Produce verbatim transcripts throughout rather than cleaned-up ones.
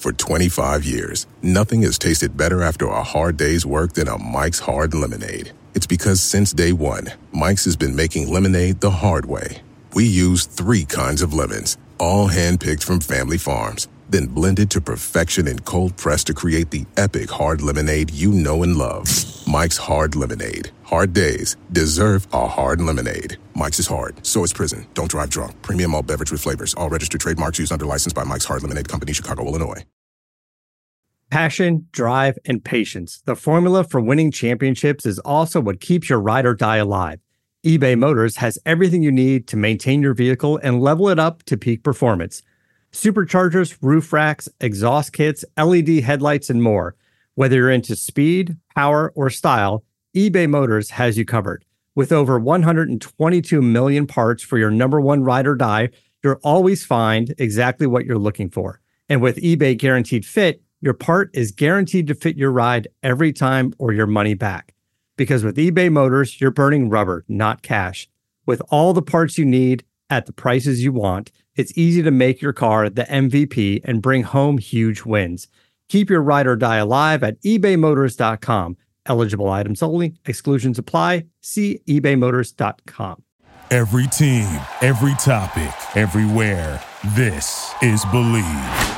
For twenty-five years, nothing has tasted better after a hard day's work than a Mike's Hard Lemonade. It's because since day one, Mike's has been making lemonade the hard way. We use three kinds of lemons, all hand-picked from family farms, then blended to perfection and cold-pressed to create the epic hard lemonade you know and love. Mike's Hard Lemonade. Hard days deserve a hard lemonade. Mike's is hard, so is prison. Don't drive drunk. Premium malt beverage with flavors. All registered trademarks used under license by Mike's Hard Lemonade Company, Chicago, Illinois. Passion, drive, and patience. The formula for winning championships is also what keeps your ride or die alive. eBay Motors has everything you need to maintain your vehicle and level it up to peak performance. Superchargers, roof racks, exhaust kits, L E D headlights, and more. Whether you're into speed, power, or style, eBay Motors has you covered. With over one hundred twenty-two million parts for your number one ride or die, you'll always find exactly what you're looking for. And with eBay Guaranteed Fit, your part is guaranteed to fit your ride every time or your money back. Because with eBay Motors, you're burning rubber, not cash. With all the parts you need at the prices you want, it's easy to make your car the M V P and bring home huge wins. Keep your ride or die alive at ebay motors dot com. Eligible items only. Exclusions apply. See ebay motors dot com. Every team, every topic, everywhere. This is Believe.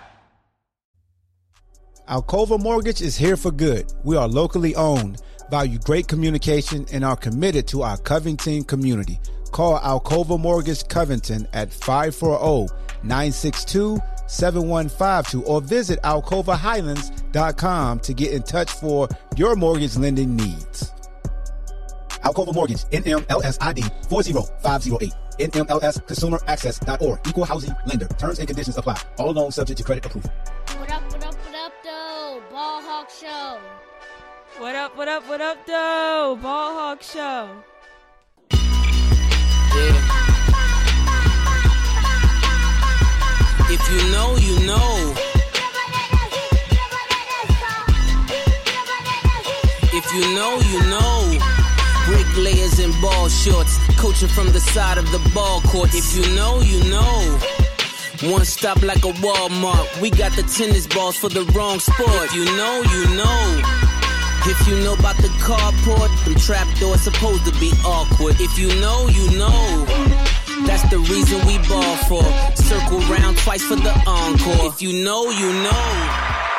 Alcova Mortgage is here for good. We are locally owned, value great communication, and are committed to our Covington community. Call Alcova Mortgage Covington at five four zero, nine six two, seven one five two or visit alcova highlands dot com to get in touch for your mortgage lending needs. Alcova Mortgage, N M L S I D four zero five zero eight, N M L S consumer access dot org, equal housing lender. Terms and conditions apply. All loans subject to credit approval. What up, what up, what up, though? Ball Hawk Show. What up, what up, what up, though? Ball Hawk Show. Yeah. If you know, you know. If you know, you know. Bricklayers in ball shorts, coaching from the side of the ball court. If you know, you know. One stop like a Walmart. We got the tennis balls for the wrong sport. If you know, you know. If you know about the carport, them trapdoors supposed to be awkward. If you know, you know. That's the reason we ball for. Circle round twice for the encore. If you know, you know.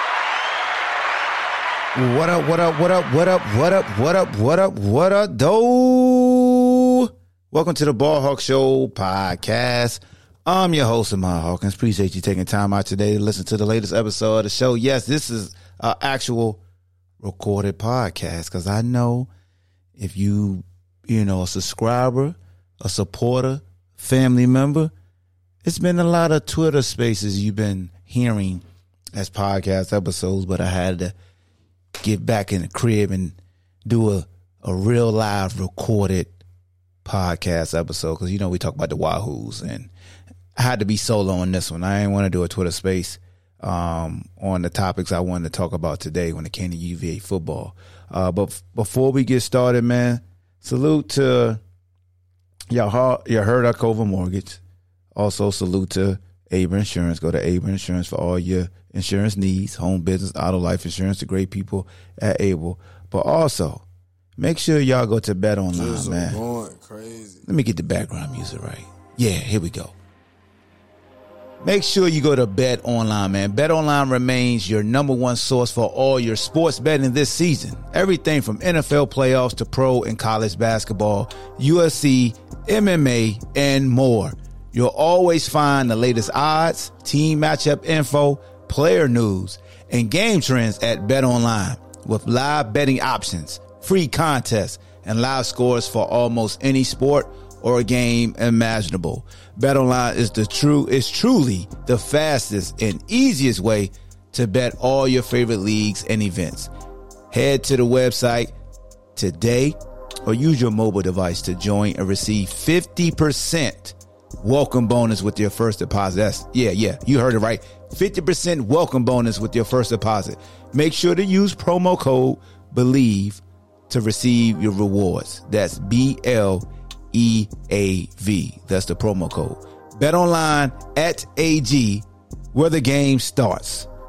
What up, what up, what up, what up, what up, what up, what up, what up, though? Welcome to the Ball Hawk Show podcast. I'm your host, Amar Hawkins. Appreciate you taking time out today to listen to the latest episode of the show. Yes, this is an actual recorded podcast because I know if you, you know, a subscriber, a supporter, family member, it's been a lot of Twitter spaces you've been hearing as podcast episodes, but I had to get back in the crib and do a, a real live recorded podcast episode because, you know, we talk about the Wahoos, and I had to be solo on this one. I didn't want to do a Twitter space um, on the topics I wanted to talk about today when it came to U V A football. Uh, but f- before we get started, man, salute to y'all, you heard Alcova Mortgage. Also salute to Able Insurance. Go to Able Insurance for all your insurance needs, home, business, auto, life insurance, the great people at Able. But also, make sure y'all go to Bet Online, man. Going crazy. Let me get the background music right. Yeah, here we go. Make sure you go to Bet Online, man. Bet Online remains your number one source for all your sports betting this season. Everything from N F L playoffs to pro and college basketball, U F C, M M A, and more. You'll always find the latest odds, team matchup info, player news, and game trends at Bet Online with live betting options, free contests, and live scores for almost any sport or game imaginable. BetOnline is the true is truly the fastest and easiest way to bet all your favorite leagues and events. Head to the website today or use your mobile device to join and receive fifty percent welcome bonus with your first deposit. That's, yeah, yeah, you heard it right. fifty percent welcome bonus with your first deposit. Make sure to use promo code BELIEVE to receive your rewards. That's B L E A V. That's the promo code. Bet online at A G, where the game starts.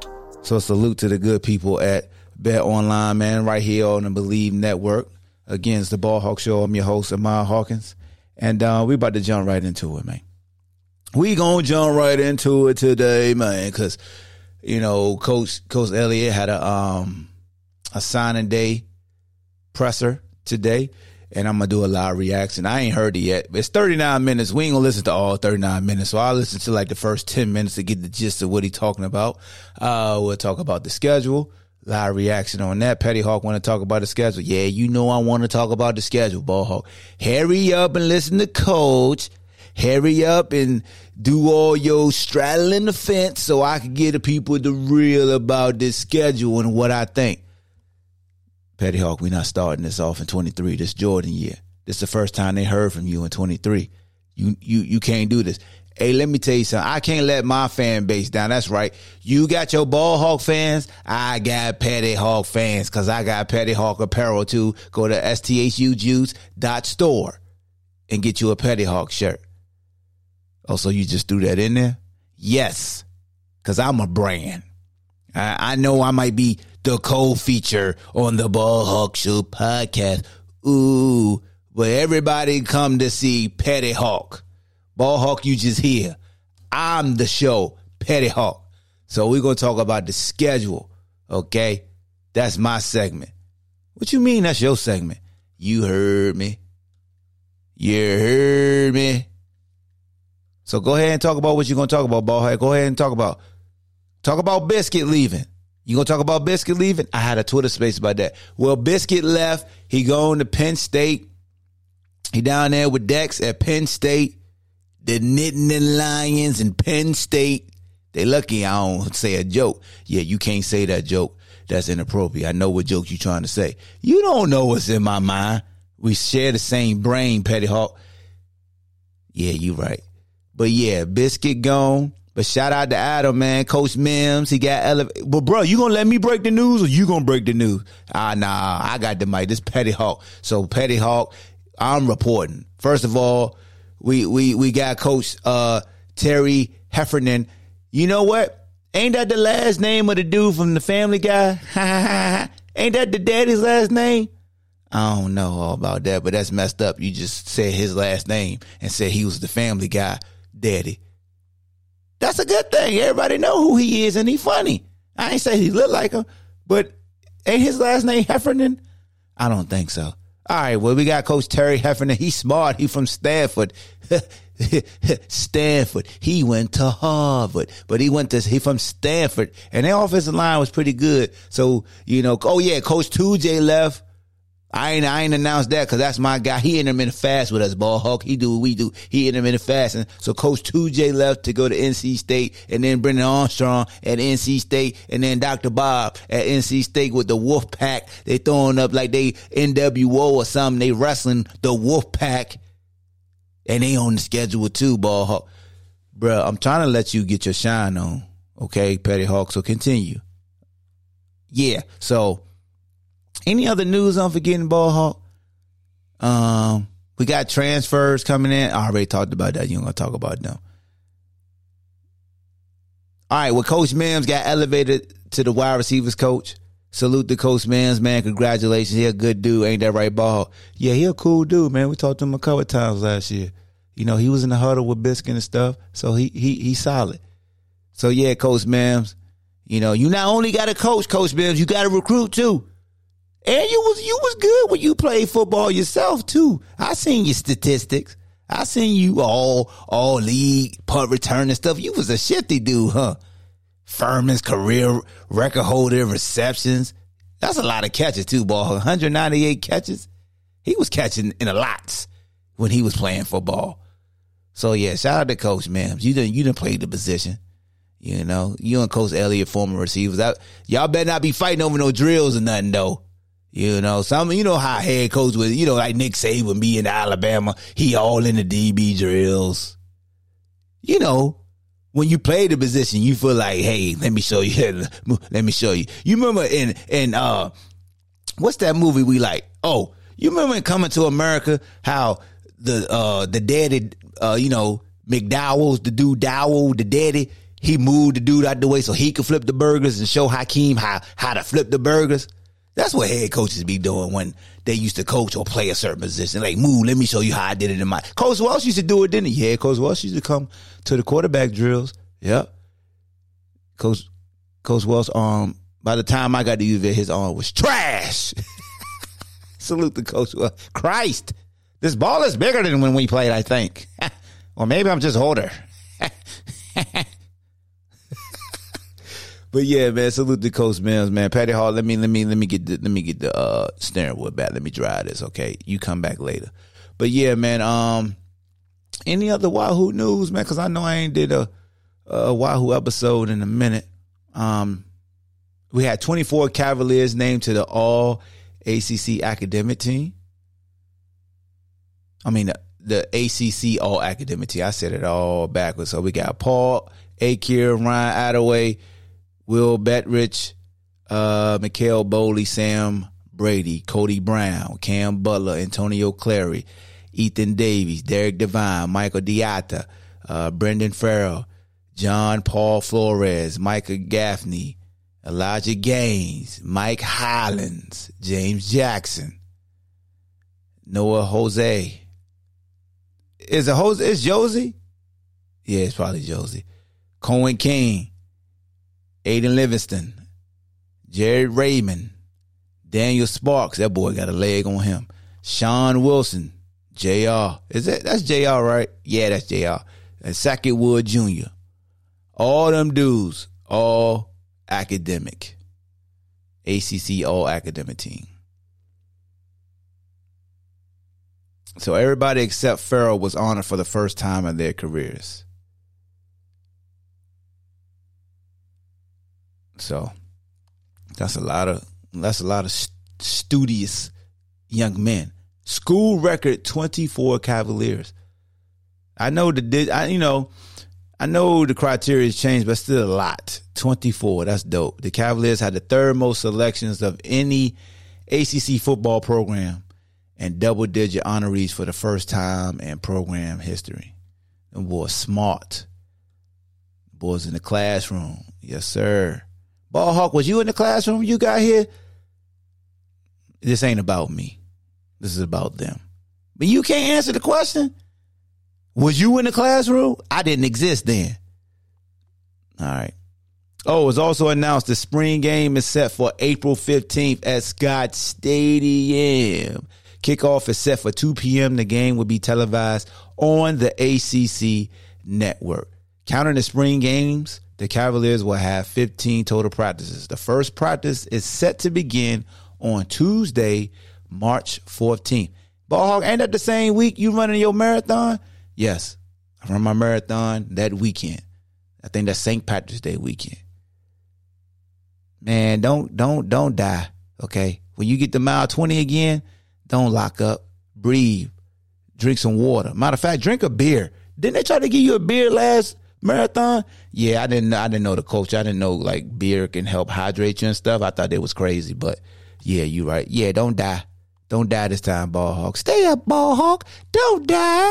So salute to the good people at Bet Online, man, right here on the Believe Network. Again, it's the Ball Hawk Show. I'm your host, Amar Hawkins. And uh, we about to jump right into it, man. We gonna jump right into it today, man, because, you know, Coach Coach Elliott had a um a signing day presser today, and I'm gonna do a live reaction. I ain't heard it yet, but it's thirty-nine minutes. We ain't gonna listen to all thirty-nine minutes, so I'll listen to like the first ten minutes to get the gist of what he's talking about. Uh, we'll talk about the schedule. Live reaction on that. Petty Hawk want to talk about the schedule. Yeah, you know I want to talk about the schedule, Ball Hawk. Hurry up and listen to Coach. Hurry up and do all your straddling the fence so I can get the people the real about this schedule and what I think. Petty Hawk, we're not starting this off in twenty-three, this Jordan year. This is the first time they heard from you in twenty-three. You you you can't do this. Hey, let me tell you something. I can't let my fan base down. That's right. You got your Ball Hawk fans. I got Petty Hawk fans because I got Petty Hawk apparel too. Go to S T H U juice dot store and get you a Petty Hawk shirt. Oh, so you just threw that in there? Yes, because I'm a brand. I, I know I might be the co-feature on the Ball Hawk Show podcast. Ooh, but everybody come to see Petty Hawk. Ball Hawk, you just here. I'm the show, Petty Hawk. So we're going to talk about the schedule, okay? That's my segment. What you mean that's your segment? You heard me. You heard me. So go ahead and talk about what you're going to talk about, Ball Hawk. Go ahead and talk about. Talk about Biscuit leaving. You going to talk about Biscuit leaving? I had a Twitter space about that. Well, Biscuit left. He going to Penn State. He down there with Dex at Penn State. The Nittany Lions in Penn State. They lucky I don't say a joke. Yeah, you can't say that joke. That's inappropriate. I know what joke you trying to say. You don't know what's in my mind. We share the same brain, Petty Hawk. Yeah, you right. But yeah, Biscuit gone. But shout out to Adam, man. Coach Mims, he got elevated. But bro, you gonna let me break the news or you gonna break the news? Ah, nah, I got the mic. This Petty Hawk. So Petty Hawk, I'm reporting. First of all, We we we got Coach uh, Terry Heffernan. You know what? Ain't that the last name of the dude from the Family Guy? Ain't that the daddy's last name? I don't know all about that, but that's messed up. You just said his last name and said he was the Family Guy daddy. That's a good thing. Everybody know who he is and he funny. I ain't say he look like him, but ain't his last name Heffernan? I don't think so. All right, well, we got Coach Terry Heffernan. He's smart. He from Stanford. Stanford. He went to Harvard, but he went to, he from Stanford. And their offensive line was pretty good. So, you know, oh yeah, Coach two J left. I ain't, I ain't announced that because that's my guy. He intermittent fast with us, Ball Hawk. He do what we do. He intermittent fasting. So Coach two J left to go to N C State, and then Brendan Armstrong at N C State, and then Doctor Bob at N C State with the Wolf Pack. They throwing up like they N W O or something. They wrestling the Wolf Pack, and they on the schedule too, Ball Hawk. Bruh, I'm trying to let you get your shine on, okay, Petty Hawk. So continue. Yeah, so any other news I'm forgetting, Ball Hawk? Um, we got transfers coming in. I already talked about that. You ain't gonna talk about them. All right, well, Coach Mims got elevated to the wide receivers coach. Salute to Coach Mims, man. Congratulations. He a good dude. Ain't that right, Ball Hawk? Yeah, he a cool dude, man. We talked to him a couple of times last year. You know, he was in the huddle with Biscuit and stuff, so he he he's solid. So, yeah, Coach Mims, you know, you not only got to coach, Coach Mims, you got to recruit, too. And you was you was good when you played football yourself, too. I seen your statistics. I seen you all, all league, punt return and stuff. You was a shifty dude, huh? Furman's career record holder receptions. That's a lot of catches, too, Ball. one hundred ninety-eight catches. He was catching in a lots when he was playing football. So, yeah, shout out to Coach Mims. You didn't you didn't play the position. You know, you and Coach Elliott, former receivers. I, y'all better not be fighting over no drills or nothing, though. You know, some, you know how head coach was, you know, like Nick Saban be in Alabama. He all in the D B drills. You know, when you play the position, you feel like, hey, let me show you. Let me show you. You remember in, in, uh, what's that movie we like? Oh, you remember in Coming to America, how the, uh, the daddy, uh, you know, McDowell's, the dude Dowell, the daddy, he moved the dude out the way so he could flip the burgers and show Hakeem how, how to flip the burgers. That's what head coaches be doing when they used to coach or play a certain position. Like, move, let me show you how I did it in my... Coach Welsh used to do it, didn't he? Yeah, Coach Welsh used to come to the quarterback drills. Yeah. Coach Coach Welsh, um, by the time I got to use it, his arm was trash. Salute to Coach Welsh. Christ. This ball is bigger than when we played, I think. Or maybe I'm just older. But yeah, man, salute to Coach Mills, man. Patty Hall, let me let me let me get the let me get the uh, steering wheel back. Let me drive this, okay? You come back later. But yeah, man. Um, any other Wahoo news, man? Because I know I ain't did a, a Wahoo episode in a minute. Um, we had twenty-four Cavaliers named to the All A C C Academic Team. I mean the, the A C C All Academic Team. I said it all backwards. So we got Paul Akir, Ryan Attaway, Will Bettridge, uh, Mikhail Bowley, Sam Brady, Cody Brown, Cam Butler, Antonio Clary, Ethan Davies, Derek Devine, Michael Diatta, uh, Brendan Farrell, John Paul Flores, Micah Gaffney, Elijah Gaines, Mike Highlands, James Jackson, Noah Jose. Is it Jose? Is Josie? Yeah, it's probably Josie. Cohen King, Aiden Livingston, Jared Raymond, Daniel Sparks. That boy got a leg on him. Sean Wilson, J R. Is that that's J R, right? Yeah, that's J R. And Sackett Wood Junior All them dudes, all academic. A C C All Academic Team. So everybody except Farrell was honored for the first time in their careers. So that's a lot of that's a lot of st- studious young men. School record twenty-four Cavaliers. I know the I you know I know the criteria has changed, but still a lot. twenty-four, that's dope. The Cavaliers had the third most selections of any A C C football program and double-digit honorees for the first time in program history. Them boys smart. Boys in the classroom. Yes, sir. Ball Hawk, was you in the classroom you got here? This ain't about me. This is about them. But you can't answer the question. Was you in the classroom? I didn't exist then. All right. Oh, it was also announced the spring game is set for April fifteenth at Scott Stadium. Kickoff is set for two p.m. The game will be televised on the A C C network. Counting the spring games, the Cavaliers will have fifteen total practices. The first practice is set to begin on Tuesday, March fourteenth. Ballhawk, ain't that the same week you running your marathon? Yes, I run my marathon that weekend. I think that's Saint Patrick's Day weekend. Man, don't don't don't die. Okay, when you get to mile twenty again, don't lock up. Breathe. Drink some water. Matter of fact, drink a beer. Didn't they try to give you a beer last marathon? Yeah, I didn't. I didn't know the coach. I didn't know like beer can help hydrate you and stuff. I thought it was crazy, but yeah, you right. Yeah, don't die. Don't die this time, Ball Hawk. Stay up, Ball Hawk. Don't die.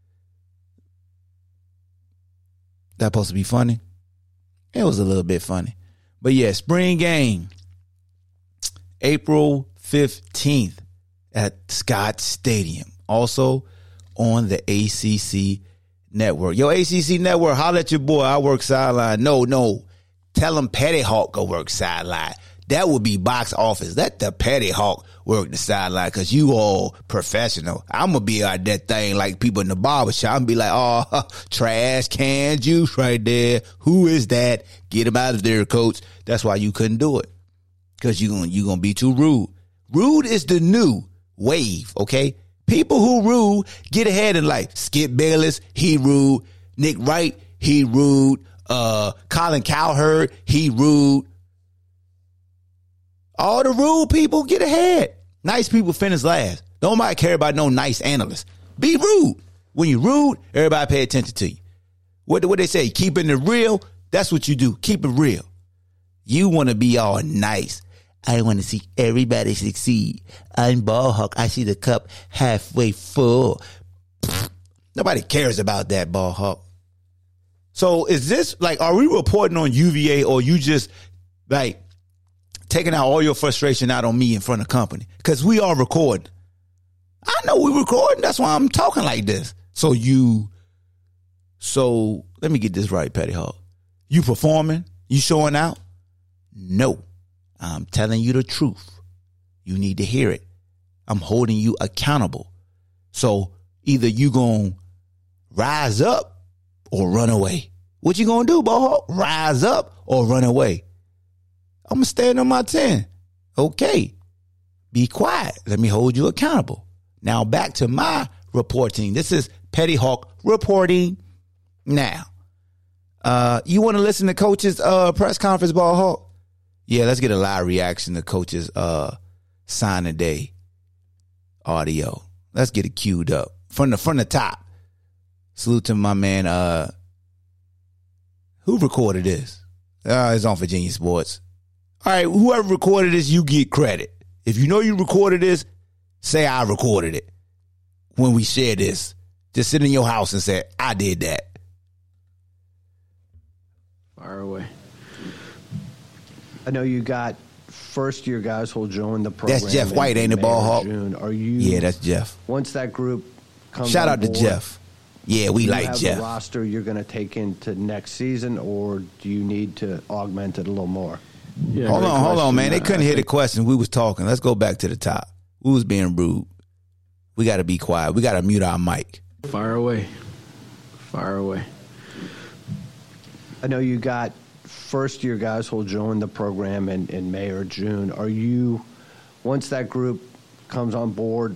That supposed to be funny? It was a little bit funny. But yeah, spring game, April fifteenth at Scott Stadium. Also on the A C C network. Yo, A C C network, holla at your boy. I work sideline. No, no. Tell him Petty Hawk go work sideline. That would be box office. Let the Petty Hawk work the sideline because you all professional. I'm going to be out that thing like people in the barbershop. I'm going to be like, oh, trash can juice right there. Who is that? Get him out of there, coach. That's why you couldn't do it because you're going you gonna be too rude. Rude is the new wave, okay? People who rude get ahead in life. Skip Bayless, he rude. Nick Wright, he rude. Uh, Colin Cowherd, he rude. All the rude people get ahead. Nice people finish last. Nobody care about no nice analyst. Be rude. When you're rude, everybody pay attention to you. What what they say? Keeping it real. That's what you do. Keep it real. You want to be all nice. I want to see everybody succeed. I'm Ball Hawk. I see the cup halfway full. Nobody cares about that, Ball Hawk. So is this like, are we reporting on U V A, or you just like taking out all your frustration out on me in front of company? Because we are recording. I know we recording. That's why I'm talking like this. So you, so let me get this right, Petty Hawk. You performing? You showing out? No. I'm telling you the truth. You need to hear it. I'm holding you accountable. So either you gonna rise up or run away. What you gonna do, Ball Hawk? Rise up or run away? I'm gonna stand on my ten. Okay. Be quiet. Let me hold you accountable. Now back to my reporting. This is Petty Hawk reporting. Now, uh, you want to listen to Coach's uh, press conference, Ball Hawk? Yeah, let's get a live reaction to Coach's uh, sign a day audio. Let's get it queued up from the from the top. Salute to my man. Uh, who recorded this? Uh, it's on Virginia Sports. All right, whoever recorded this, you get credit. If you know you recorded this, say I recorded it. When we share this, just sit in your house and say, I did that. Fire away. I know you got first-year guys who'll join the program. That's Jeff White, ain't it, Ball Hawk? June. Are you? Yeah, that's Jeff. Once that group comes Shout on out to board, Jeff. Yeah, we do you like have Jeff. The roster you're going to take into next season, or do you need to augment it a little more? Yeah, hold on, hold on, man. They couldn't hear the question. We was talking. Let's go back to the top. We was being rude. We got to be quiet. We got to mute our mic. Fire away. Fire away. I know you got first-year guys who'll join the program in, in May or June. Are you, once that group comes on board,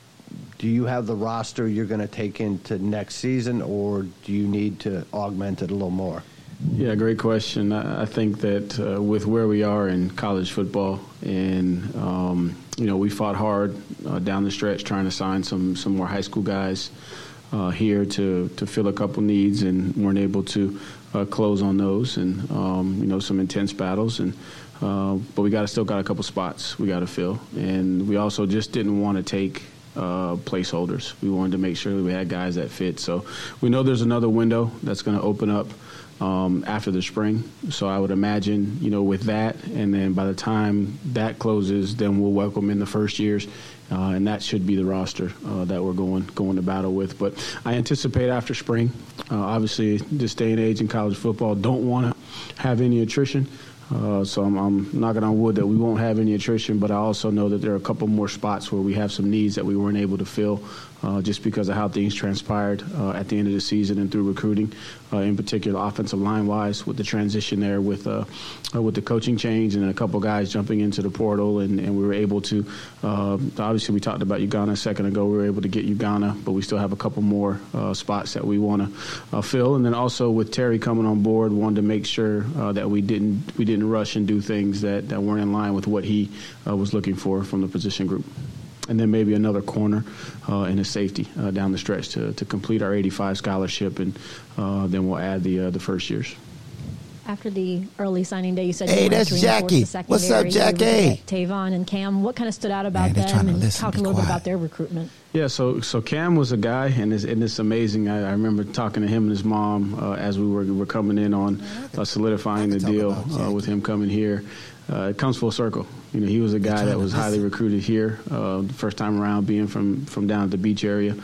do you have the roster you're going to take into next season, or do you need to augment it a little more? Yeah, great question. I, I think that uh, with where we are in college football, and um, you know, we fought hard uh, down the stretch trying to sign some some more high school guys uh, here to to fill a couple needs, and weren't able to uh, close on those, and um, you know, some intense battles, and uh, but we got still got a couple spots we got to fill, and we also just didn't want to take Uh, placeholders. We wanted to make sure that we had guys that fit. So we know there's another window that's going to open up um, after the spring. So I would imagine, you know, with that, and then by the time that closes, then we'll welcome in the first years, uh, and that should be the roster uh, that we're going going to battle with. But I anticipate after spring, uh, obviously, this day and age in college football, don't want to have any attrition. Uh, so I'm, I'm knocking on wood that we won't have any attrition, but I also know that there are a couple more spots where we have some needs that we weren't able to fill uh, just because of how things transpired uh, at the end of the season and through recruiting, uh, in particular offensive line-wise with the transition there with uh, uh, with the coaching change and a couple guys jumping into the portal, and, and we were able to, uh, obviously we talked about Uganda a second ago, we were able to get Uganda, but we still have a couple more uh, spots that we want to uh, fill. And then also with Terry coming on board, wanted to make sure uh, that we didn't we didn't rush and do things that, that weren't in line with what he uh, was looking for from the position group. And then maybe another corner uh, and a safety uh, down the stretch to, to complete our eighty-five scholarship, and uh, then we'll add the uh, the first years. After the early signing day, you said hey, you that's wanted to Jackie. The secondary. What's up, Jackie? Tavon and Cam. What kind of stood out about Man, them, and talk a little quiet. bit about their recruitment? Yeah, so so Cam was a guy, and it's, and it's amazing. I, I remember talking to him and his mom uh, as we were were coming in on uh, solidifying the deal uh, with him coming here. Uh, it comes full circle. You know, he was a guy that was highly recruited here uh, the first time around, being from, from down at the beach area.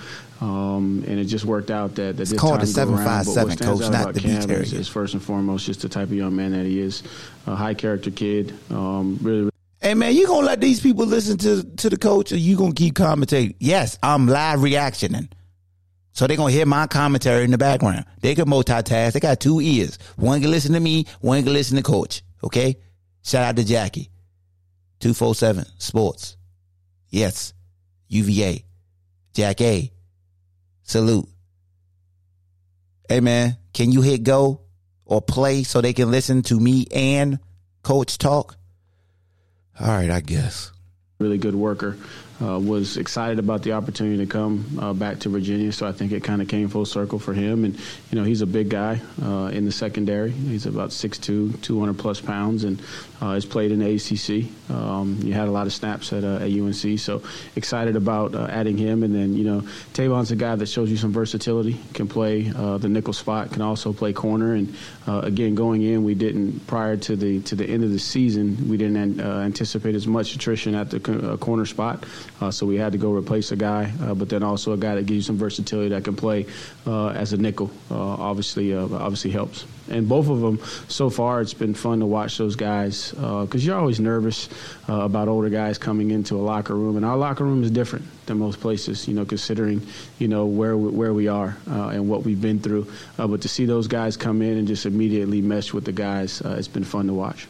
Um, and it just worked out that, that it's this called time a seven five seven, But what stands coach, out not about the Cam beach area. is, is first and foremost just the type of young man that he is. A high-character kid. Um, really, really Hey, man, you going to let these people listen to, to the coach, or you going to keep commentating? Yes, I'm live reactioning. So they're going to hear my commentary in the background. They can multitask. They got two ears. One can listen to me, one can listen to coach. Okay? Shout out to Jackie. two forty-seven Sports. Yes. U V A. Jack A. Salute. Hey, man, can you hit go or play so they can listen to me and coach talk? All right, I guess. really good worker. uh, was excited about the opportunity to come uh, back to Virginia. So I think it kind of came full circle for him. And, you know, he's a big guy uh, in the secondary. He's about six two, two hundred plus pounds, and uh, has played in the A C C. Um, you had a lot of snaps at, uh, at U N C. So excited about uh, adding him. And then, you know, Tavon's a guy that shows you some versatility, can play uh, the nickel spot, can also play corner. And, uh, again, going in, we didn't, prior to the to the end of the season, we didn't uh, anticipate as much attrition at the co- uh, corner spot. Uh, so we had to go replace a guy, uh, but then also a guy that gives you some versatility that can play uh, as a nickel. Uh, obviously, uh, obviously helps. And both of them, so far, it's been fun to watch those guys because uh, you're always nervous uh, about older guys coming into a locker room. And our locker room is different than most places, you know, considering, you know, where we, where we are uh, and what we've been through. Uh, but to see those guys come in and just immediately mesh with the guys, uh, it's been fun to watch.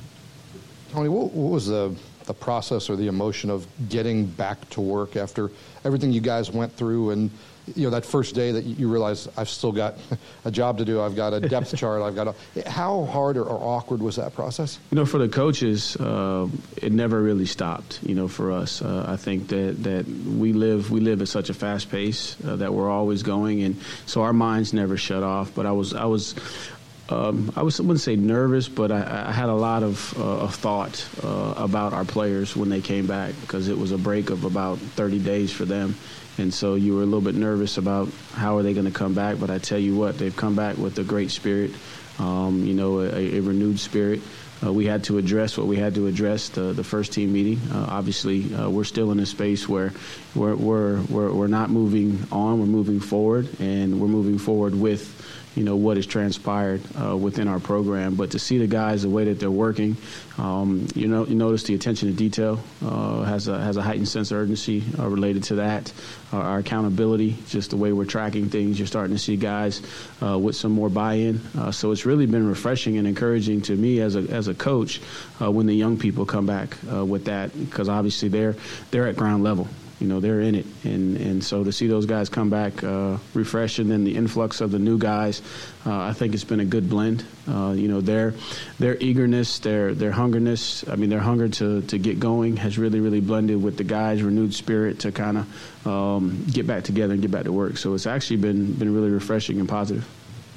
Tony, what, what was the, the process or the emotion of getting back to work after everything you guys went through and, you know, that first day that you realize I've still got a job to do, I've got a depth chart, I've got a... How hard or, or awkward was that process? You know, for the coaches, uh, it never really stopped, you know, for us. Uh, I think that, that we live we live at such a fast pace uh, that we're always going, and so our minds never shut off. But I was... I was Um, I was, wouldn't say nervous, but I, I had a lot of, uh, of thought uh, about our players when they came back because it was a break of about thirty days for them. And so you were a little bit nervous about how are they going to come back. But I tell you what, they've come back with a great spirit, um, you know, a, a renewed spirit. Uh, we had to address what we had to address the, the first team meeting. Uh, obviously, uh, we're still in a space where we're, we're, we're, we're not moving on. We're moving forward, and we're moving forward with, you know, what has transpired uh, within our program. But to see the guys, the way that they're working, um, you know, you notice the attention to detail uh, has a has a heightened sense of urgency uh, related to that. Uh, our accountability, just the way we're tracking things, you're starting to see guys uh, with some more buy-in. Uh, so it's really been refreshing and encouraging to me as a as a coach uh, when the young people come back uh, with that, because obviously they're they're at ground level. You know, they're in it. And, and so to see those guys come back uh, refreshed, and then the influx of the new guys, uh, I think it's been a good blend. Uh, you know, their their eagerness, their their hungerness, I mean, their hunger to, to get going has really, really blended with the guys' renewed spirit to kind of um, get back together and get back to work. So it's actually been, been really refreshing and positive.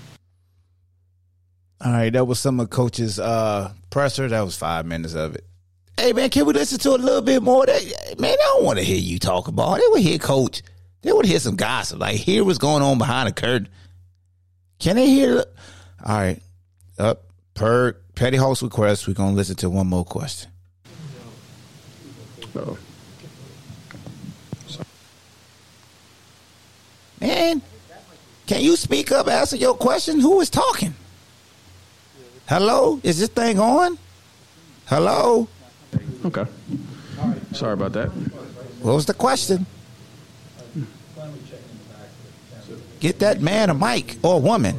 All right, that was some of Coach's uh, presser. That was five minutes of it. Hey, man, can we listen to a little bit more? That, man, I don't want to hear you talk about it. They would hear Coach. They would hear some gossip. Like, hear what's going on behind the curtain. Can they hear? All right. Up per Petty Hawk's request, we're going to listen to one more question. Uh-oh. Man, can you speak up, answer your question? Who is talking? Hello? Is this thing on? Hello? Okay. Sorry about that. What was the question? Get that man a mic or a woman.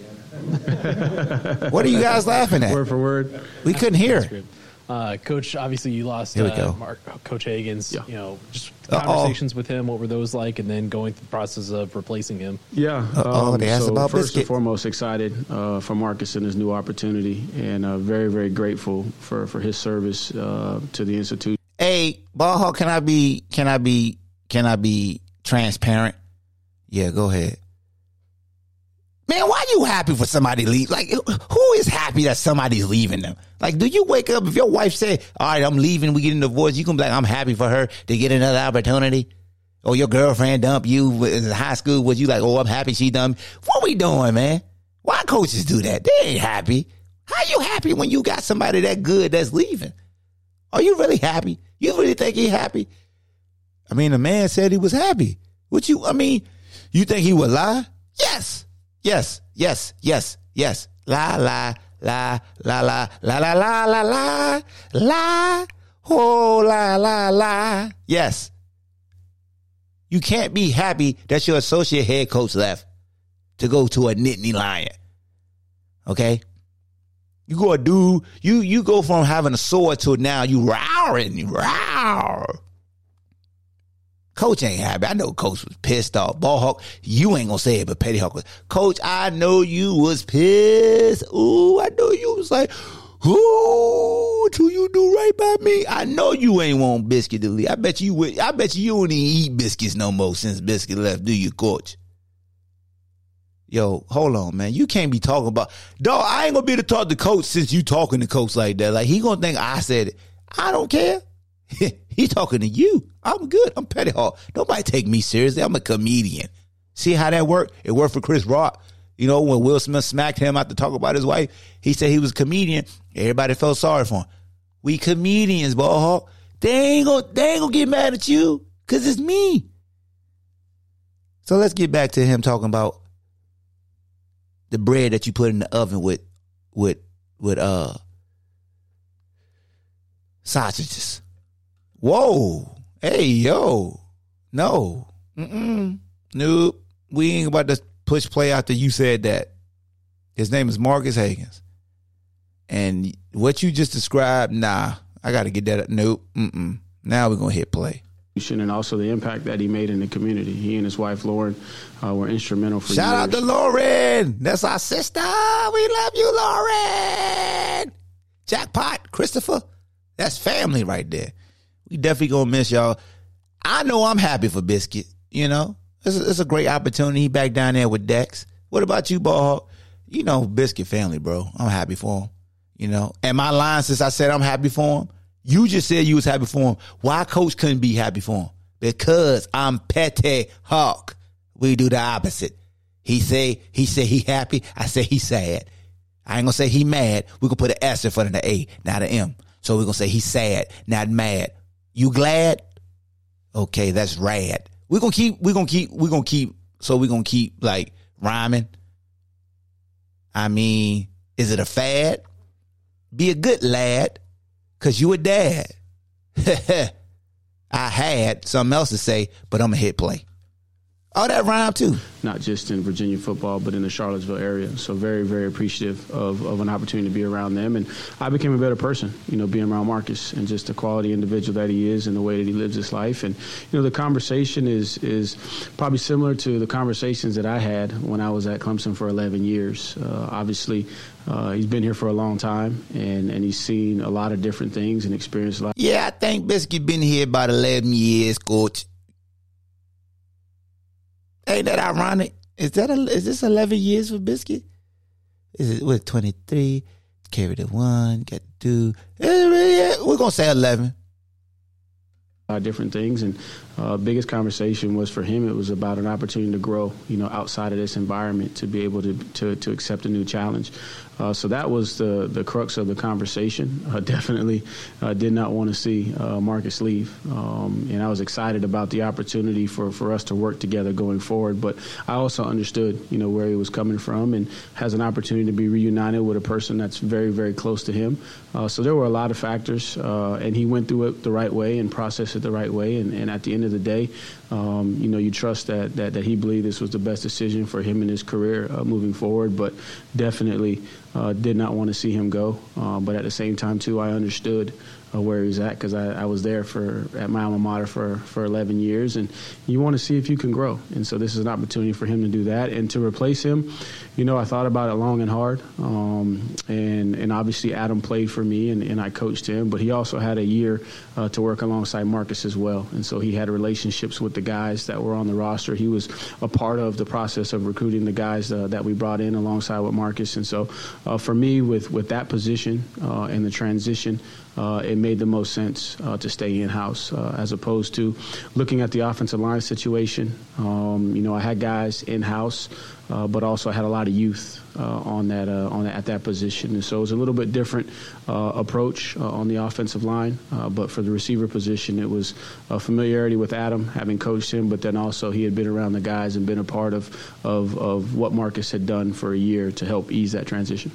What are you guys laughing at? Word for word. We couldn't hear. Uh, Coach, obviously you lost Here we uh, go. Mark, Coach Hagan's, Yeah. you know, just Uh-oh. conversations with him. What were those like? And then going through the process of replacing him. Yeah. Uh-oh, um, they asked so about first Biscuit. and foremost, excited uh, for Marcus and his new opportunity, and uh, very, very grateful for, for his service uh, to the institution. Hey, Ballhawk, can I be can I be can I be transparent? Yeah, go ahead. Man, why you happy for somebody to leave? Like, who is happy that somebody's leaving them? Like, do you wake up, if your wife say, all right, I'm leaving, we get a divorce, you can be like, I'm happy for her to get another opportunity? Or your girlfriend dump you in high school, was you like, oh, I'm happy she done? What we doing, man? Why coaches do that? They ain't happy. How you happy when you got somebody that good that's leaving? Are you really happy? You really think he happy? I mean, the man said he was happy. Would you, I mean, you think he would lie? Yes. Yes, yes, yes, yes. La, la, la, la, la, la, la, la, la, la, la, oh, la, la, la. Yes. You can't be happy that your associate head coach left to go to a Nittany Lion. Okay? You go a dude, you, you go from having a sword to now you rowing, you row. Coach ain't happy. I know Coach was pissed off. Ballhawk, you ain't gonna say it, but Petty Hawk was. Coach, I know you was pissed. Ooh, I know you was like, ooh, True, you do right by me. I know you ain't want Biscuit to leave. I bet you would. I bet you, you don't even eat biscuits no more since Biscuit left, do you, Coach? Yo, hold on, man. You can't be talking about, dog, I ain't gonna be able to talk to Coach since you talking to Coach like that. Like, he gonna think I said it. I don't care. He talking to you. I'm good. I'm Petty Hawk. Nobody take me seriously. I'm a comedian. See how that worked? It worked for Chris Rock. You know, when Will Smith smacked him out to talk about his wife, he said he was a comedian. Everybody felt sorry for him. We comedians, Ball Hawk. They ain't gonna, they ain't gonna get mad at you because it's me. So let's get back to him talking about the bread that you put in the oven with, with, with, uh, sausages. Whoa. Hey, yo. No. Mm-mm. Nope. We ain't about to push play after you said that. His name is Marcus Hagans. And what you just described, nah, I got to get that. Nope. Mm-mm. Now we're going to hit play. And also the impact that he made in the community. He and his wife, Lauren, uh, were instrumental for Shout years. out to Lauren. That's our sister. We love you, Lauren. Jackpot, Christopher. That's family right there. We definitely going to miss y'all. I know I'm happy for Biscuit. You know, it's a, it's a great opportunity. He back down there with Dex. What about you, Ball Hawk? You know, Biscuit family, bro. I'm happy for him. You know, and my line since I said I'm happy for him, you just said you was happy for him. Why Coach couldn't be happy for him? Because I'm Petty Hawk. We do the opposite. He say he say he happy. I say he sad. I ain't gonna say he mad. We gonna put an S in front of the A, not an M. So we're gonna say he's sad, not mad. You glad? Okay, that's rad. We're gonna keep, we're gonna keep, we're gonna keep, so we're gonna keep like rhyming. I mean, is it a fad? Be a good lad, cause you a dad. I had something else to say, but I'm gonna hit play. Oh, that rhyme too. Not just in Virginia football, but in the Charlottesville area. So very, very appreciative of, of an opportunity to be around them. And I became a better person, you know, being around Marcus and just the quality individual that he is and the way that he lives his life. And, you know, the conversation is is probably similar to the conversations that I had when I was at Clemson for eleven years. Uh, obviously, uh, he's been here for a long time, and, and he's seen a lot of different things and experienced a lot. Yeah, I think Biscuit been here about eleven years, Coach. Ain't that ironic? Is that a, is this eleven years for Biscuit? Is it what twenty-three? Carry the one, got two. We're gonna say eleven. Uh, different things, and uh, biggest conversation was for him. It was about an opportunity to grow, you know, outside of this environment, to be able to to, to accept a new challenge. Uh, so that was the the crux of the conversation. Uh, definitely uh, did not want to see uh, Marcus leave, um, and I was excited about the opportunity for, for us to work together going forward. But I also understood, you know, where he was coming from, and has an opportunity to be reunited with a person that's very, very close to him. Uh, so there were a lot of factors, uh, and he went through it the right way and processed it the right way. And, and at the end of the day, um, you know, you trust that, that that he believed this was the best decision for him in his career uh, moving forward. But definitely uh, did not want to see him go. Uh, but at the same time, too, I understood uh, where he was at, because I, I was there for at my alma mater for, for eleven years, and you want to see if you can grow. And so this is an opportunity for him to do that. And to replace him, you know, I thought about it long and hard. Um, and, and obviously Adam played for me, and, and I coached him, but he also had a year uh, to work alongside Marcus as well. And so he had relationships with the guys that were on the roster. He was a part of the process of recruiting the guys uh, that we brought in alongside with Marcus. And so uh, for me, with, with that position uh, and the transition, Uh, it made the most sense uh, to stay in-house uh, as opposed to looking at the offensive line situation. Um, you know, I had guys in-house, uh, but also I had a lot of youth uh, on that uh, on that, at that position, and so it was a little bit different uh, approach uh, on the offensive line. Uh, but for the receiver position, it was a familiarity with Adam, having coached him, but then also he had been around the guys and been a part of of, of what Marcus had done for a year to help ease that transition.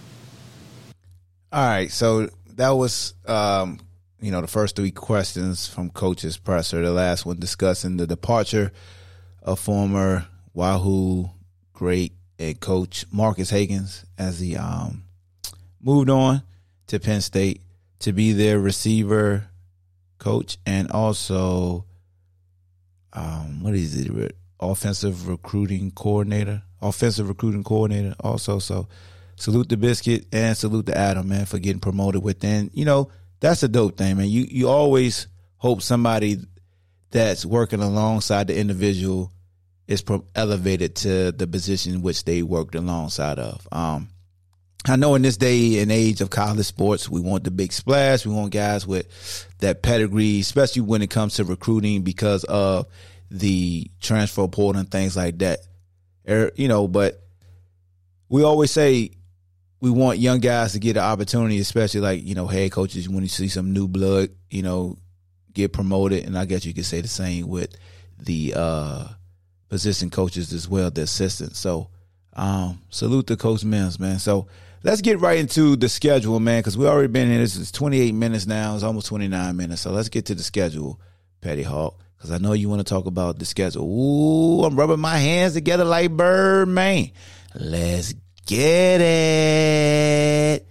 All right, so that was, um, you know, the first three questions from Coach's presser. The last one discussing the departure of former Wahoo great head coach Marcus Hagans as he um, moved on to Penn State to be their receiver coach and also, um, what is it, offensive recruiting coordinator, offensive recruiting coordinator also. So salute the Biscuit and salute the Adam, man, for getting promoted within. You know, that's a dope thing, man. You you always hope somebody that's working alongside the individual is pro- elevated to the position which they worked alongside of. Um, I know in this day and age of college sports, we want the big splash. We want guys with that pedigree, especially when it comes to recruiting because of the transfer portal and things like that. Er, you know, but we always say we want young guys to get an opportunity, especially like, you know, head coaches, when you see some new blood, you know, get promoted. And I guess you could say the same with the uh, position coaches as well, the assistants. So um, salute to Coach Mims, man. So let's get right into the schedule, man, because we already been here. This is twenty-eight minutes now. It's almost twenty-nine minutes. So let's get to the schedule, Petty Hawk, because I know you want to talk about the schedule. Ooh, I'm rubbing my hands together like Birdman. Let's get it.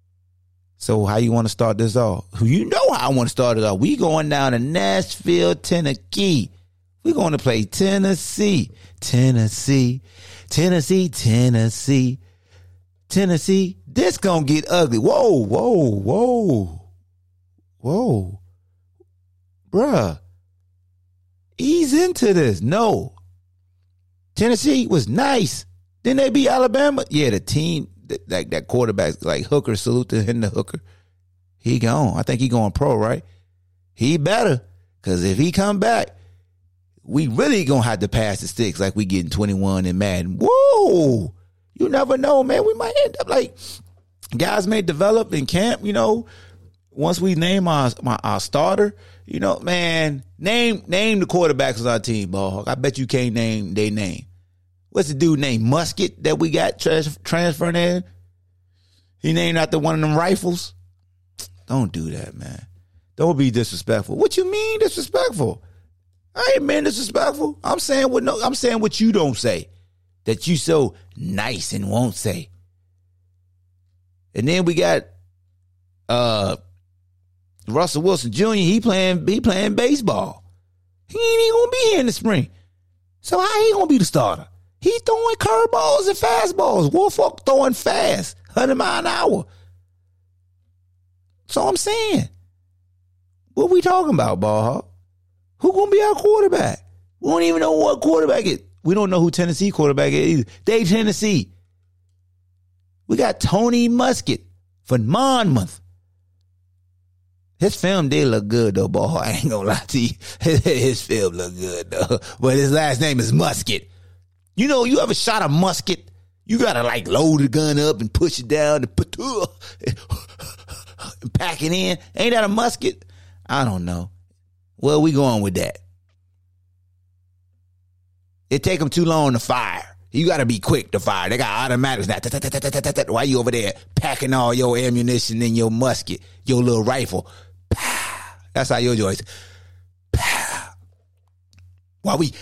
So how you want to start this off? You know how I want to start it off. We going down to Nashville, Tennessee. We going to play Tennessee, Tennessee, Tennessee, Tennessee, Tennessee. This going to get ugly. Whoa, whoa, whoa, whoa. Bruh, ease into this. No. Tennessee was nice. Didn't they beat Alabama? Yeah, the team, that, that, that quarterback, like Hooker, salute to him, the Hooker. He gone. I think he going pro, right? He better, because if he come back, we really going to have to pass the sticks like we getting twenty-one in Madden. Whoa! You never know, man. We might end up like, guys may develop in camp, you know, once we name our, my, our starter, you know, man, name name the quarterbacks on our team, Ballhawk. I bet you can't name their name. What's the dude named Musket that we got trans- transferring in? He named after one of them rifles. Don't do that, man. Don't be disrespectful. What you mean disrespectful? I ain't being disrespectful. I'm saying what no. I'm saying what you don't say, that you so nice and won't say. And then we got uh, Russell Wilson Junior He playing. He playing baseball. He ain't even gonna be here in the spring. So how he gonna be the starter? He throwing curveballs and fastballs. Wolfolk throwing fast, one hundred mile an hour. So I'm saying, what we talking about, Ballhawk? Who gonna be our quarterback? We don't even know what quarterback is. We don't know who Tennessee quarterback is either. They Tennessee. We got Tony Musket for Monmouth. His film did look good though, Ballhawk. I ain't gonna lie to you. His film look good though. But his last name is Musket. You know, you ever shot a musket? You gotta like load the gun up and push it down and put uh, and pack it in. Ain't that a musket? I don't know. Where we going with that? It take them too long to fire. You gotta be quick to fire. They got automatics now. Why you over there packing all your ammunition in your musket, your little rifle? That's how your joints. While we.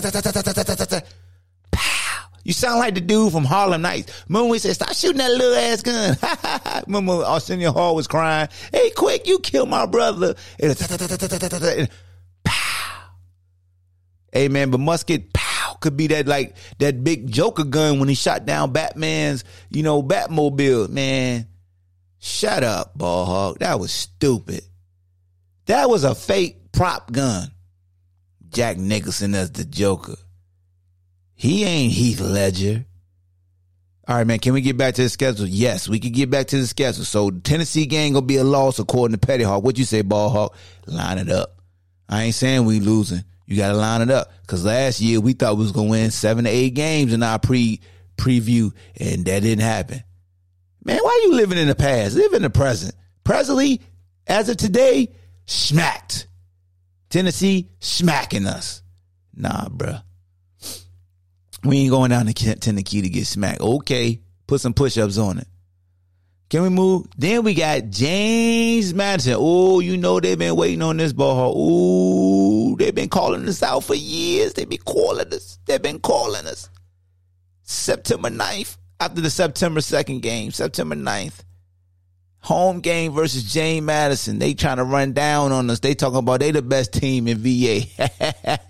You sound like the dude from Harlem Nights. Remember when we said, stop shooting that little ass gun? Remember Arsenio Hall was crying, hey, quick, you killed my brother. And pow. Hey, man, but Musket, pow, could be that like that big Joker gun when he shot down Batman's, you know, Batmobile. Man, shut up, Ballhawk. That was stupid. That was a fake prop gun. Jack Nicholson as the Joker. He ain't Heath Ledger. All right, man, can we get back to the schedule? Yes, we can get back to the schedule. So Tennessee game going to be a loss according to Petty Hawk. What'd you say, Ballhawk? Line it up. I ain't saying we losing. You got to line it up. Because last year we thought we was going to win seven to eight games in our pre preview, and that didn't happen. Man, why you living in the past? Live in the present. Presently, as of today, smacked. Tennessee smacking us. Nah, bruh. We ain't going down to Tennessee to get smacked. Okay, put some push-ups on it. Can we move? Then we got James Madison. Oh, you know they've been waiting on this ball. Oh, they've been calling us out for years. They've been calling us. They've been calling us. September ninth, after the September second game, September ninth. Home game versus James Madison. They trying to run down on us. They talking about they the best team in V A.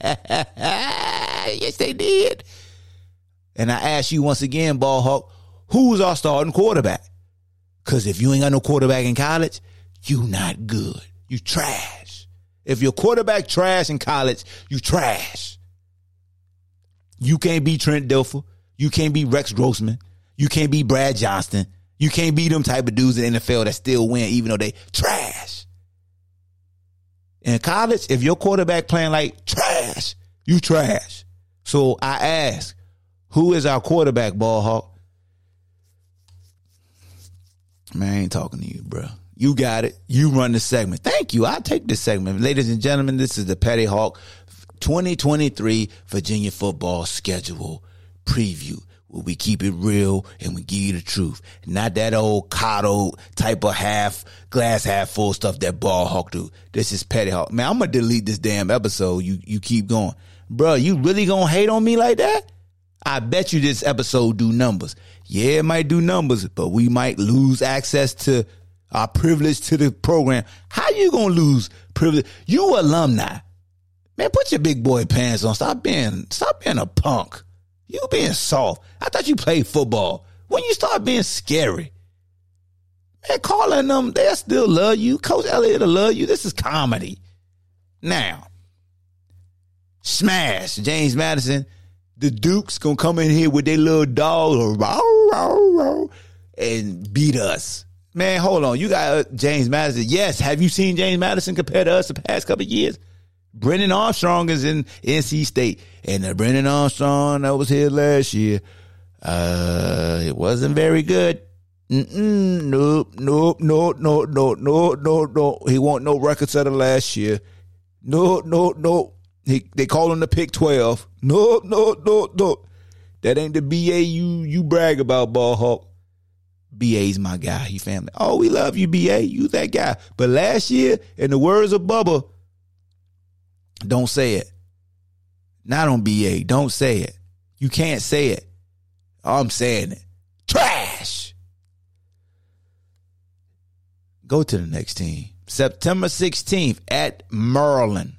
Yes, they did. And I ask you once again, Ballhawk, Who's our starting quarterback? Because if you ain't got no quarterback in college, you not good. You trash. If your quarterback trash in college, you trash. You can't be Trent Dilfer. You can't be Rex Grossman. You can't be Brad Johnston. You can't be them type of dudes in the N F L that still win even though they trash. In college, if your quarterback playing like trash, you trash. So I ask, who is our quarterback, Ball Hawk? Man, I ain't talking to you, bro. You got it. You run the segment. Thank you. I'll take this segment. Ladies and gentlemen, this is the Petty Hawk twenty twenty-three Virginia football schedule preview, where we keep it real and we give you the truth. Not that old coddled type of half, glass half full stuff that Ball Hawk do. This is Petty Hawk. Man, I'm going to delete this damn episode. You, you keep going. Bro, you really going to hate on me like that? I bet you this episode do numbers. Yeah, it might do numbers, but we might lose access to our privilege to the program. How you going to lose privilege? You alumni. Man, put your big boy pants on. Stop being, stop being a punk. You being soft. I thought you played football. When you start being scary, man, calling them, they'll still love you. Coach Elliott will love you. This is comedy. Now, smash James Madison. The Dukes gonna come in here with their little dog and beat us. Man, hold on. You got James Madison. Yes, have you seen James Madison compared to us the past couple of years? Brennan Armstrong is in N C State. And the Brennan Armstrong that was here last year, uh, it wasn't very good. Mm-mm, nope, nope, no, no, no, no, no, no. He won't no record setter last year. No, no, no. He, they call him the Pick twelve. No, no, no, no. That ain't the B A you you brag about, Ball Hawk. B A's my guy. He family. Oh, we love you, B A. You that guy. But last year, in the words of Bubba, don't say it. Not on B A. Don't say it. You can't say it. I'm saying it. Trash. Go to the next team. September sixteenth at Maryland.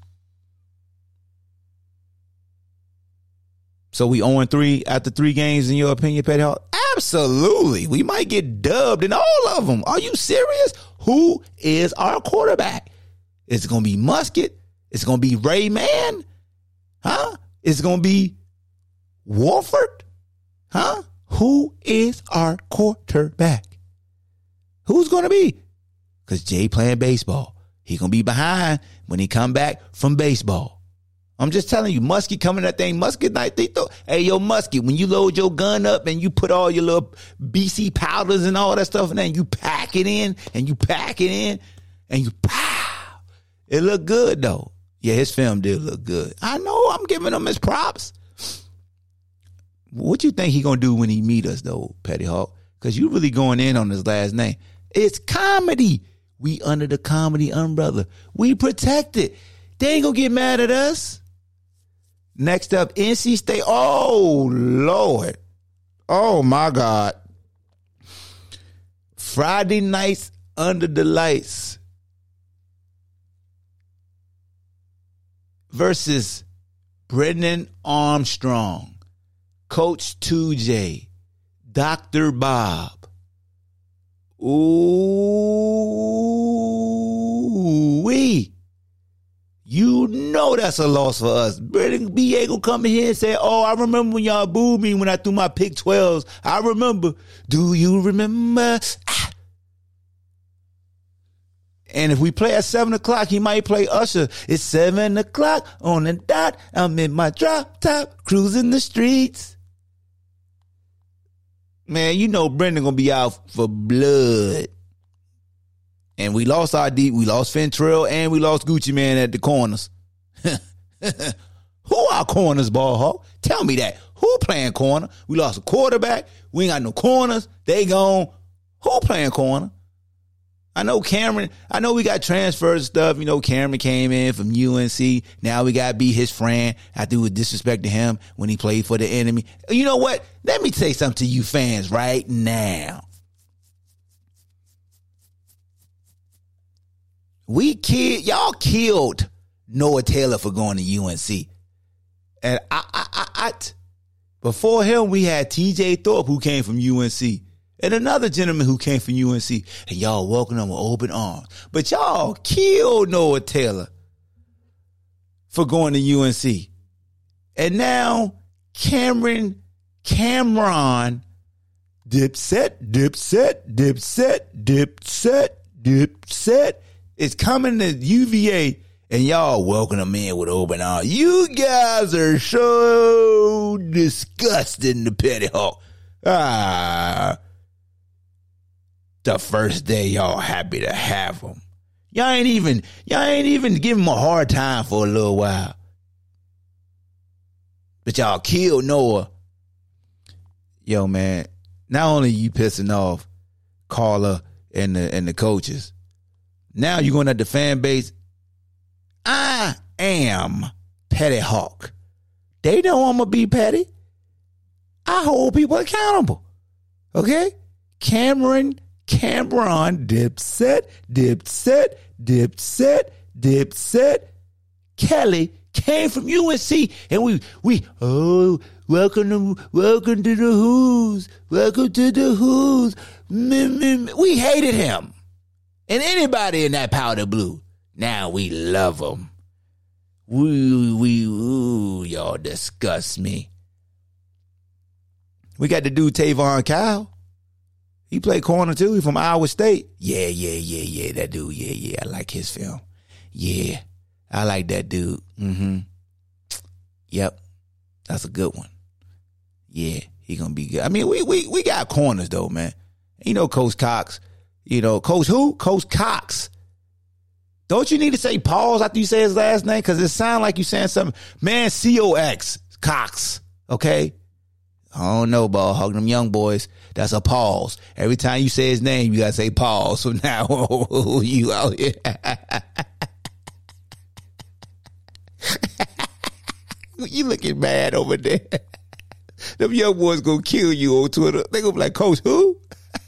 So we oh and three after three games, in your opinion, Petty Hawk? Absolutely. We might get dubbed in all of them. Are you serious? Who is our quarterback? Is it going to be Musket? Is it going to be Ray Mann? Huh? Is it going to be Wolford? Huh? Who is our quarterback? Who's going to be? Because Jay playing baseball. He going to be behind when he come back from baseball. I'm just telling you, Muskie coming that thing, Muskie night, they throw, hey, yo, Muskie, when you load your gun up and you put all your little B C powders and all that stuff in there, and you pack it in, and you pack it in, and you pow. It looked good, though. Yeah, his film did look good. I know, I'm giving him his props. What you think he gonna do when he meet us, though, Petty Hawk? Because you really going in on his last name. It's comedy. We under the comedy umbrella. We protect it. They ain't gonna get mad at us. Next up, N C State. Oh, Lord. Oh, my God. Friday nights under the lights versus Brennan Armstrong, Coach two J, Doctor Bob. Ooh, wee. You know that's a loss for us. Brennan B A gonna come in here and say, oh, I remember when y'all booed me when I threw my pick twelves. I remember. Do you remember? Ah. And if we play at seven o'clock, he might play Usher. It's seven o'clock on the dot. I'm in my drop top, cruising the streets. Man, you know Brendan gonna be out for blood. And we lost our deep, we lost Fentrell, and we lost Gucci Man at the corners. Who are corners, Ball Hawk? Tell me that. Who playing corner? We lost a quarterback. We ain't got no corners. They gone. Who playing corner? I know Cameron. I know we got transfers and stuff. You know, Cameron came in from U N C. Now we got to be his friend after we were disrespecting him when he played for the enemy. You know what? Let me say something to you fans right now. We killed, y'all killed Noah Taylor for going to U N C. And I, I, I, I, before him, we had T J Thorpe, who came from U N C. And another gentleman who came from U N C, and y'all welcomed him with open arms. But y'all killed Noah Taylor for going to U N C. And now Cameron, Cameron, Dipset, Dipset, Dipset, Dipset, Dipset is coming to U V A, and y'all welcome him in with open arms. You guys are so disgusting, the Petty Hawk. Ah. The first day y'all happy to have him. Y'all ain't even, y'all ain't even give him a hard time for a little while. But y'all killed Noah. Yo, man, not only you pissing off Carla and the and the coaches, now you're going at the fan base. I am Petty Hawk. They know I'm going to be petty. I hold people accountable. Okay? Cameron Cameron, Dipset, Dipset, Dipset, Dipset. Kelly came from U N C, and we, we, oh, welcome to, welcome to the Who's, welcome to the Who's. We hated him. And anybody in that powder blue, now we love him. We, we, ooh, y'all disgust me. We got the dude Tavon Kyle. He played corner too. He from Iowa State. Yeah, yeah, yeah, yeah. That dude. Yeah, yeah. I like his film. Yeah, I like that dude. Mm-hmm. Yep, that's a good one. Yeah, he gonna be good. I mean, we we we got corners though, man. You know, Coach Cox. You know, Coach who? Coach Cox. Don't you need to say pause after you say his last name? Because it sounds like you saying something. Man, C O X. Cox. Okay? I don't know, ball hog. Them young boys, that's a pause. Every time you say his name, you got to say pause. So now, you out here. You looking mad over there. Them young boys going to kill you on Twitter. They going to be like, Coach who?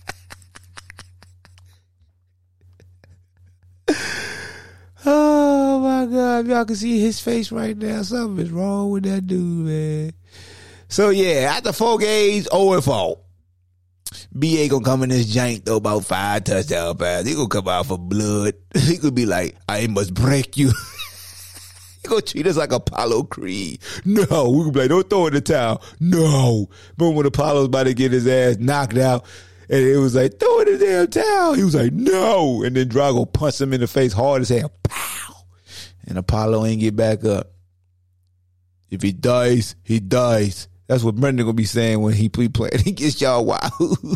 Oh, my God. Y'all can see his face right now. Something is wrong with that dude, man. So, yeah, after four games, oh and four. B A gonna come in this jank, throw about five touchdown passes. He gonna come out for blood. He could be like, I must break you. He gonna treat us like Apollo Creed. No, we gonna be like, don't throw in the towel. No. But when Apollo's about to get his ass knocked out, and it was like, throw in the damn towel. He was like, no. And then Drago punched him in the face hard as hell. Pow. And Apollo ain't get back up. If he dies, he dies. That's what Brendan gonna be saying when he play play. He gets y'all wild.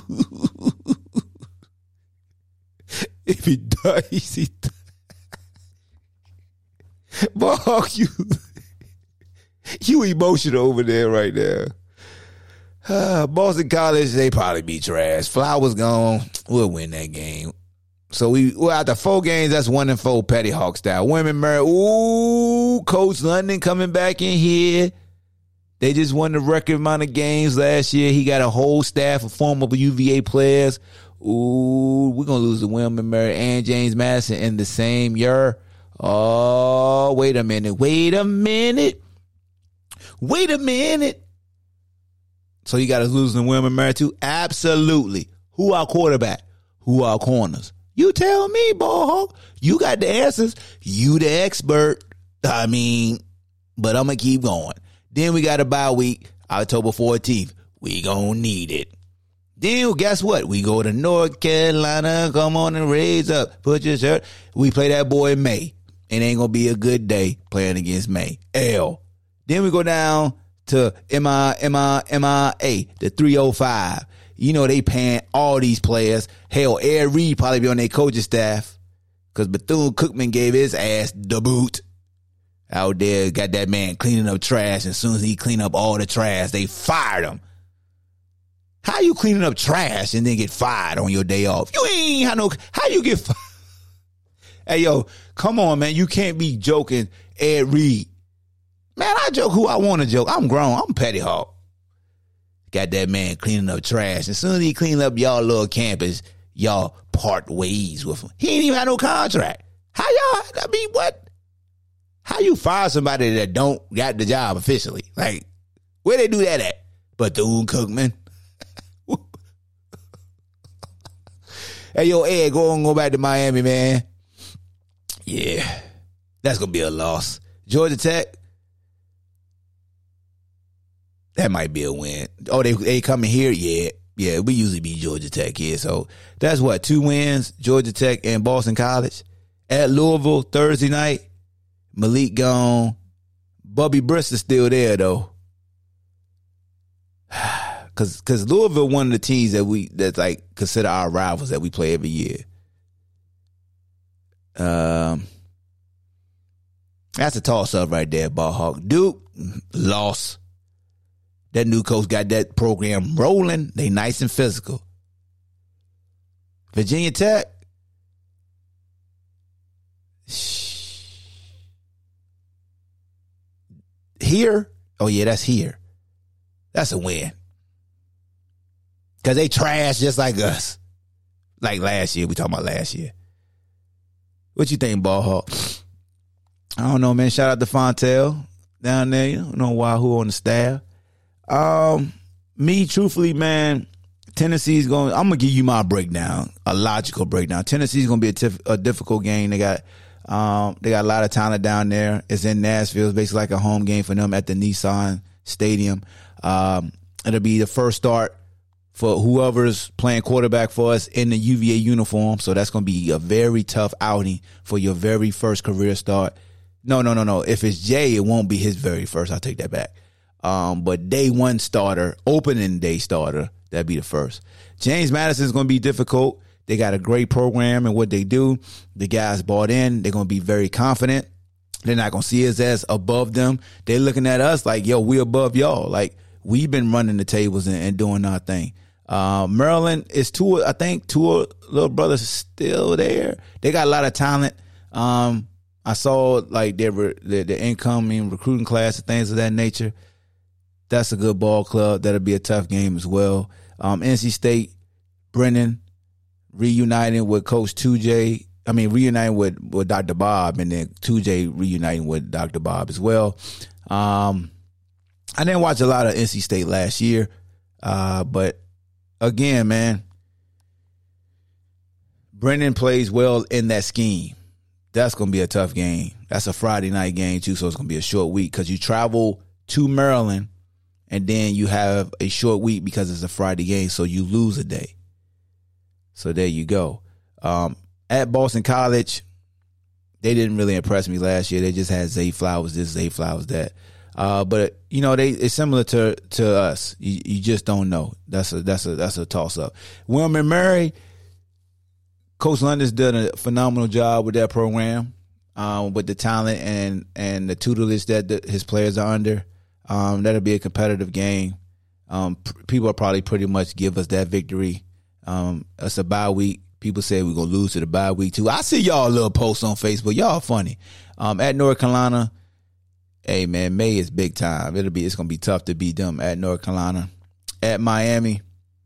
If he dies, he dies. Ball, you, you emotional over there right now. Uh, Boston College, they probably be trash. Flowers gone. We'll win that game. So we, well, after four games, that's one and four Petty Hawk style. Women married. Ooh, Coach London coming back in here. They just won the record amount of games last year. He got a whole staff of former U V A players. Ooh, we're going to lose to William Murray and James Madison in the same year. Oh, wait a minute. Wait a minute. Wait a minute. So you got to lose to William Murray too? Absolutely. Who our quarterback? Who our corners? You tell me, ball hawk. You got the answers. You the expert. I mean, but I'm going to keep going. Then we got a bye week, October fourteenth. We gonna need it. Then guess what? We go to North Carolina. Come on and raise up. Put your shirt. We play that boy in May. It ain't gonna be a good day playing against May. L. Then we go down to M I M I M I A, the three oh five. You know they paying all these players. Hell, Ed Reed probably be on their coaching staff because Bethune-Cookman gave his ass the boot. Out there, got that man cleaning up trash. As soon as he clean up all the trash, they fired him. How you cleaning up trash and then get fired on your day off? You ain't had no, how you get fired? Hey, yo, come on, man. You can't be joking Ed Reed. Man, I joke who I want to joke. I'm grown. I'm Petty Hawk. Got that man cleaning up trash. As soon as he clean up y'all little campus, y'all part ways with him. He ain't even had no contract. How y'all, I mean, what? How you fire somebody that don't got the job officially? Like, where they do that at? Bethune-Cookman. Hey, yo, Ed, go on, go back to Miami, man. Yeah, that's going to be a loss. Georgia Tech, that might be a win. Oh, they they coming here? Yeah. Yeah, we usually beat Georgia Tech here. So that's what, two wins, Georgia Tech and Boston College. At Louisville, Thursday night, Malik gone. Bubby Bristol's still there, though. Because cause Louisville one of the teams that we, that's like, consider our rivals that we play every year. Um, That's a toss-up right there, Ball Hawk. Duke, lost. That new coach got that program rolling. They nice and physical. Virginia Tech. Here. Oh, yeah, that's here. That's a win. Because they trash just like us. Like last year. We talking about last year. What you think, Ball Hawk? I don't know, man. Shout out to Fontel down there. You don't know Wahoo on the staff. Um, me, truthfully, man, Tennessee's going. I'm gonna give you my breakdown, a logical breakdown. Tennessee's gonna be a, tif- a difficult game. They got, um, they got a lot of talent down there. It's in Nashville. It's basically like a home game for them at the Nissan Stadium. Um, it'll be the first start for whoever's playing quarterback for us in the U V A uniform. So that's gonna be a very tough outing for your very first career start. No, no, no, no. If it's Jay, it won't be his very first. I'll take that back. Um, but day one starter, opening day starter, that'd be the first. James Madison is going to be difficult. They got a great program in what they do. The guys bought in. They're going to be very confident. They're not going to see us as above them. They're looking at us like, yo, we above y'all. Like, we've been running the tables and, and doing our thing. Uh, Maryland is two, I think two little brothers still there. They got a lot of talent. Um, I saw like their, their, their incoming recruiting class and things of that nature. That's a good ball club. That'll be a tough game as well. Um, N C State, Brennan, reuniting with Coach two J. I mean, reuniting with, with Doctor Bob, and then two J reuniting with Doctor Bob as well. Um, I didn't watch a lot of N C State last year, uh, but again, man, Brennan plays well in that scheme. That's going to be a tough game. That's a Friday night game, too, so it's going to be a short week because you travel to Maryland, and then you have a short week because it's a Friday game, so you lose a day. So there you go. Um, at Boston College, they didn't really impress me last year. They just had Zay Flowers this, Zay Flowers that. Uh, but you know, they it's similar to to us. You, you just don't know. That's a that's a that's a toss up. William and Mary, Coach London's done a phenomenal job with that program, um, with the talent and and the tutelage that the, his players are under. Um, that'll be a competitive game. Um, p- people will probably pretty much give us that victory. Um, it's a bye week. People say we're gonna lose to the bye week too. I see y'all little posts on Facebook. Y'all funny. Um, at North Carolina, hey man, May is big time. It'll be it's gonna be tough to beat them at North Carolina. At Miami,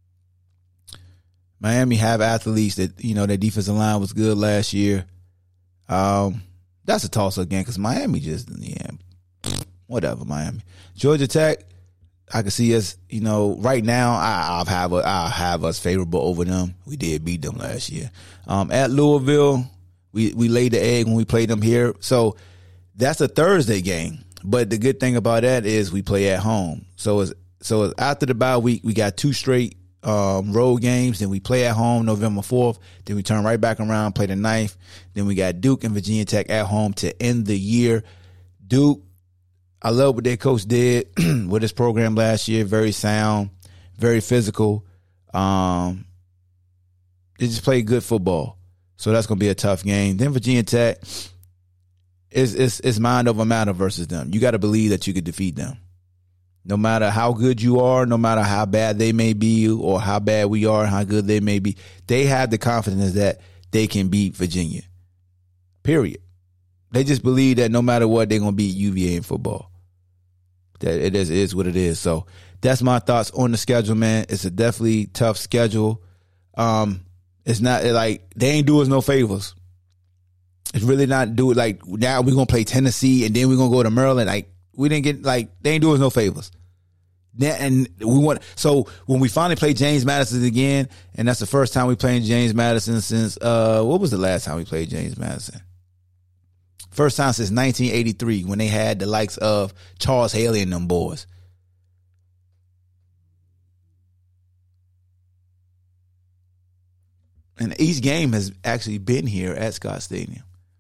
Miami have athletes that you know their defensive line was good last year. Um, that's a toss up game because Miami just yeah. Whatever, Miami. Georgia Tech, I can see us, you know, right now, I, I'll have a, I'll have us favorable over them. We did beat them last year. Um, at Louisville, we, we laid the egg when we played them here. So that's a Thursday game. But the good thing about that is we play at home. So it's, so it's after the bye week, we got two straight um, road games. Then we play at home November fourth. Then we turn right back around, play the ninth. Then we got Duke and Virginia Tech at home to end the year. Duke, I love what their coach did with his program last year. Very sound, very physical. Um, they just played good football. So that's going to be a tough game. Then Virginia Tech, it's, it's, it's mind over matter versus them. You got to believe that you could defeat them. No matter how good you are, no matter how bad they may be or how bad we are, how good they may be, they have the confidence that they can beat Virginia. Period. They just believe that no matter what, they're going to beat U V A in football. That it is, it is what it is. So that's my thoughts on the schedule, man. It's a definitely tough schedule. Um, it's not like they ain't do us no favors. It's really not do it like now we're going to play Tennessee and then we're going to go to Maryland. Like we didn't get like they ain't do us no favors. That, and we want so when we finally play James Madison again, and that's the first time we played James Madison since uh what was the last time we played James Madison? First time since nineteen eighty-three when they had the likes of Charles Haley and them boys. And each game has actually been here at Scott Stadium.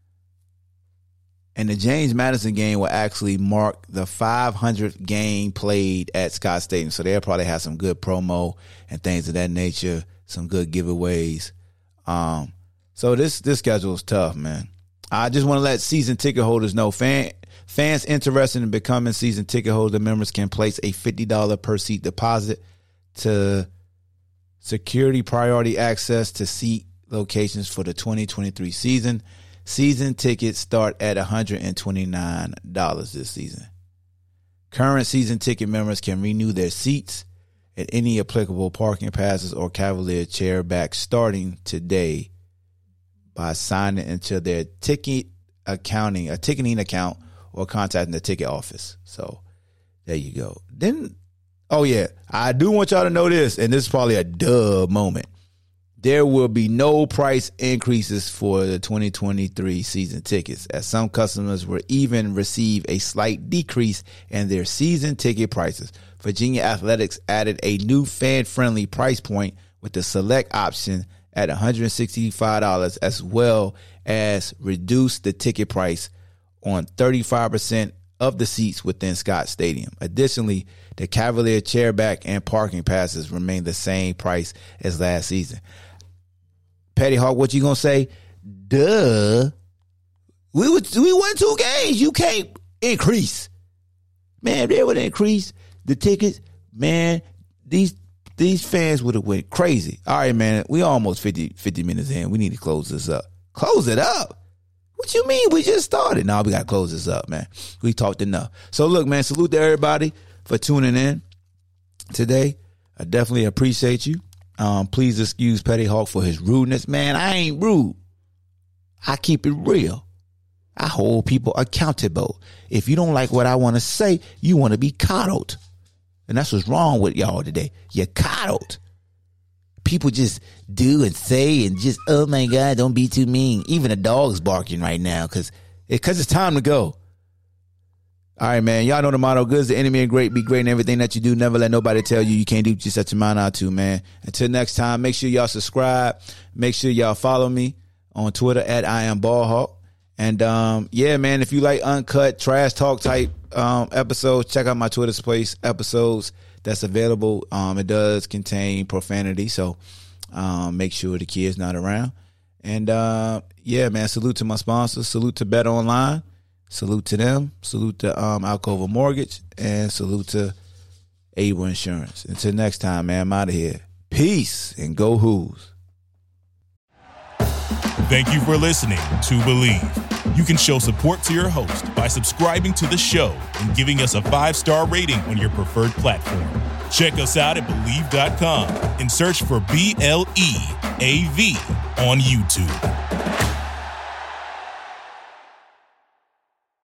And the James Madison game will actually mark the five hundredth game played at Scott Stadium. So they'll probably have some good promo and things of that nature, some good giveaways. Um, so this this schedule is tough, man. I just want to let season ticket holders know, fan, fans interested in becoming season ticket holder members can place a fifty dollars per seat deposit to security priority access to seat locations for the twenty twenty-three season. Season tickets start at one hundred twenty-nine dollars this season. Current season ticket members can renew their seats at any applicable parking passes or Cavalier chairback starting today by signing into their ticket accounting, a ticketing account, or contacting the ticket office. So there you go. Then, oh yeah, I do want y'all to know this, and this is probably a duh moment. There will be no price increases for the twenty twenty-three season tickets, as some customers will even receive a slight decrease in their season ticket prices. Virginia Athletics added a new fan-friendly price point with the select option at one hundred sixty-five dollars, as well as reduced the ticket price on thirty-five percent of the seats within Scott Stadium. Additionally, the Cavalier chairback and parking passes remain the same price as last season. Petty Hawk, what you gonna say? Duh. We would we won two games. You can't increase. Man, if they would increase the tickets, man, these these fans would have went crazy. All right, man. We almost fifty, fifty minutes in. We need to close this up. Close it up? What you mean? We just started. No, we gotta close this up, man. We talked enough. So look, man, salute to everybody for tuning in today. I definitely appreciate you. Um, please excuse Petty Hawk for his rudeness. Man, I ain't rude. I keep it real. I hold people accountable. If you don't like what I want to say, you want to be coddled. And that's what's wrong with y'all today. You're coddled. People just do and say and just, oh my God, don't be too mean. Even a dog's barking right now because because it's time to go. All right, man. Y'all know the motto. Good is the enemy of great. Be great in everything that you do. Never let nobody tell you you can't do what you set your mind out to, man. Until next time, make sure y'all subscribe. Make sure y'all follow me on Twitter at I am Ballhawk. And, um, yeah, man, if you like uncut, trash talk type um, episodes, check out my Twitter Space episodes that's available. Um, it does contain profanity, so um, make sure the kid's not around. And, uh, yeah, man, salute to my sponsors. Salute to Bet Online. Salute to them. Salute to um, Alcova Mortgage. And salute to Able Insurance. Until next time, man, I'm out of here. Peace and go Who's. Thank you for listening to Believe. You can show support to your host by subscribing to the show and giving us a five-star rating on your preferred platform. Check us out at Believe dot com and search for B L E A V on YouTube.